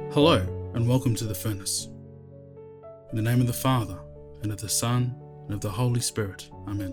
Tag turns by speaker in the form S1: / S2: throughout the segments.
S1: Hello, and welcome to the Furnace. In the name of the Father, and of the Son, and of the Holy Spirit. Amen.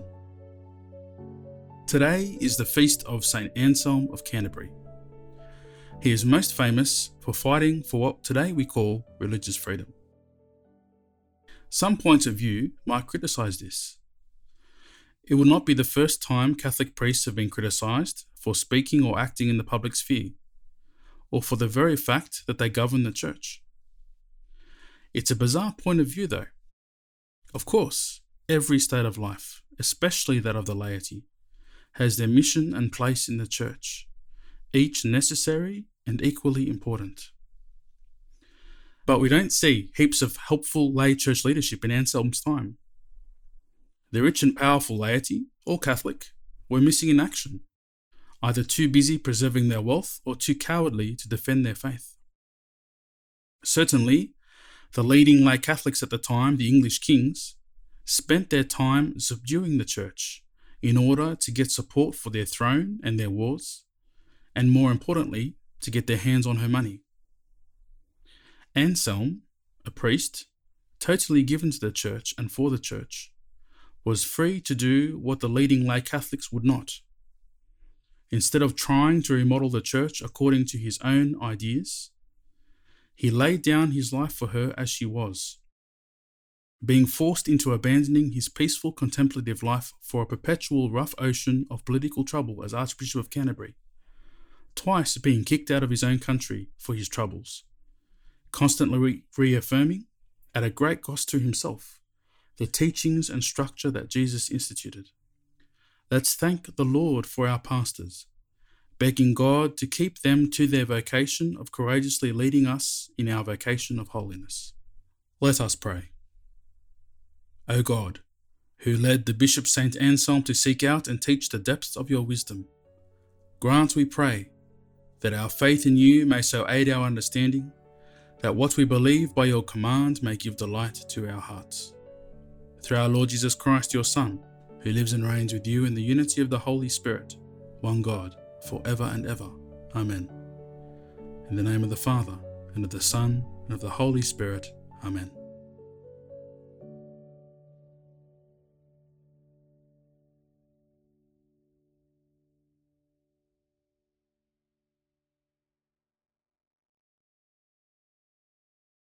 S1: Today is the feast of St. Anselm of Canterbury. He is most famous for fighting for what today we call religious freedom. Some points of view might criticise this. It will not be the first time Catholic priests have been criticised for speaking or acting in the public sphere, or for the very fact that they govern the Church. It's a bizarre point of view though. Of course, every state of life, especially that of the laity, has their mission and place in the Church, each necessary and equally important. But we don't see heaps of helpful lay church leadership in Anselm's time. The rich and powerful laity, all Catholic, were missing in action, either too busy preserving their wealth or too cowardly to defend their faith. Certainly, the leading lay Catholics at the time, the English kings, spent their time subduing the Church in order to get support for their throne and their wars, and more importantly, to get their hands on her money. Anselm, a priest, totally given to the Church and for the Church, was free to do what the leading lay Catholics would not. Instead of trying to remodel the Church according to his own ideas, he laid down his life for her as she was, being forced into abandoning his peaceful contemplative life for a perpetual rough ocean of political trouble as Archbishop of Canterbury, twice being kicked out of his own country for his troubles, constantly reaffirming, at a great cost to himself, the teachings and structure that Jesus instituted. Let's thank the Lord for our pastors, begging God to keep them to their vocation of courageously leading us in our vocation of holiness. Let us pray. O God, who led the Bishop St. Anselm to seek out and teach the depths of your wisdom, grant, we pray, that our faith in you may so aid our understanding, that what we believe by your command may give delight to our hearts. Through our Lord Jesus Christ, your Son, who lives and reigns with you in the unity of the Holy Spirit, one God, for ever and ever. Amen. In the name of the Father, and of the Son, and of the Holy Spirit. Amen.